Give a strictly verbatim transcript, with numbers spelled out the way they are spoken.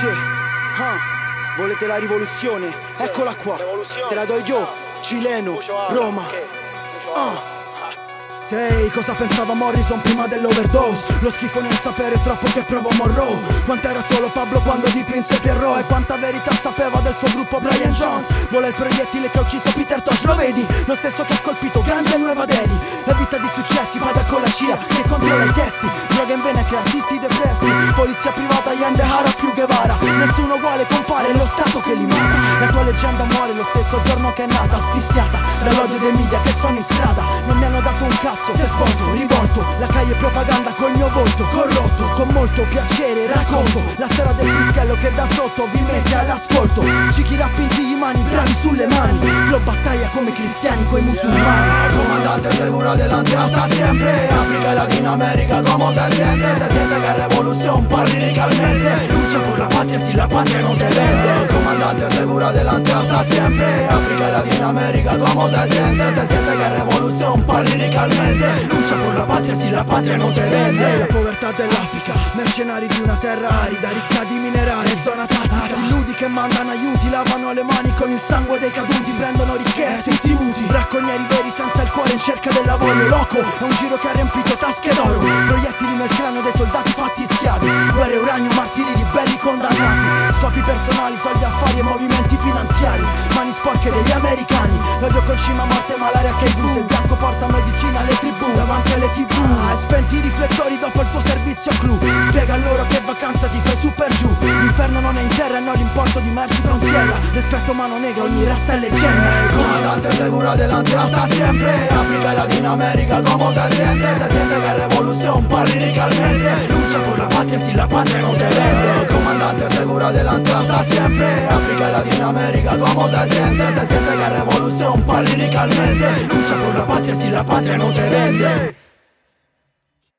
Sì, ah, volete la rivoluzione? Eccola qua, te la do io, Cileno, Roma. Ah. Sei cosa pensava Morrison prima dell'overdose? Lo schifo nel sapere troppo che provo Monroe. Quant'era solo Pablo quando dipinse Pierrot. E quanta verità sapeva del suo gruppo Brian Jones. Vuole il proiettile che ha ucciso Peter Tosh. Lo vedi? Lo stesso che ha colpito Gandhi e Nueva Delhi. La vita di successi paga con la C I A che controlla i testi. Droga in vena che artisti depressi. Polizia privata Yende Hara più Guevara. Nessuno uguale compare, è lo Stato che li mata. La tua leggenda muore lo stesso giorno che è nata. Asfissiata dall'odio dei media che sono in strada. Non mi hanno dato un cazzo. Si è svolto, rivolto, la calle propaganda col mio volto corrotto, con molto piacere racconto la storia del pischello che da sotto vi mette all'ascolto. Cicchi rappinti i mani, bravi sulle mani. Flow battaglia come cristiani coi musulmani. Comandante segura delante hasta siempre. África y Latinoamérica como te sientes. Se siente que revolución políticamente. Lucha por la patria si la patria no te vende. Comandante segura delante hasta siempre. África y Latinoamérica como te sientes. Se siente que revolución políticamente. Lucha por la patria si la patria non te vende. La povertà dell'Africa, mercenari di una terra arida, ricca di minerali, zona tattica. Illudi che mandano aiuti, lavano le mani con il sangue dei caduti. Prendono ricchezze e ti muti. Bracconieri veri senza il cuore in cerca del lavoro. Loco, è un giro che ha riempito tasche d'oro. Proiettili nel cranio dei soldati fatti schiavi. Guerre uranio, martiri ribelli condannati. Scopi personali, soldi, affari e movimenti finanziari. Mani sporche degli americani. L'odio con cima, morte, malaria che blu. Se il bianco porta medicina alle tribù davanti alle tv. ah, spenti i riflettori dopo il tuo servizio clou. Spiega loro che vacanza ti fai su per giù. L'inferno non è in terra e no l'importo di merci frontiera. Rispetto mano negra, ogni razza è leggenda. Comandante segura delante hasta siempre. África y Latinoamérica como te sientes. Se siente que revolución políticamente. Lucha por la patria si la patria no te vende. Comandante segura delante hasta siempre. África y Latinoamérica como te sientes. Se siente que revolución políticamente. Lucha por la patria si la patria no te vende.